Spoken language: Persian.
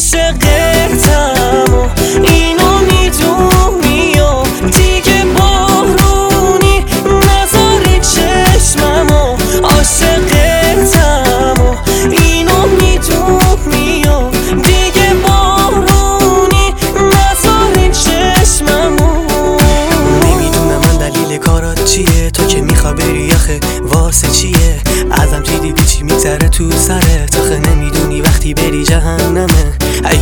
عاشقتم و اینو میدونی و دیگه بارونی نذاری چشمم و عاشقتم و اینو میدونی و دیگه بارونی نذاری چشمم نمیدونم من دلیل کارات چیه، تو که میخوا بری آخه واسه چیه؟ ازم چی دیدی چی میگذره تو سرت؟ آخه نمیدونی وقتی بری جهنمه.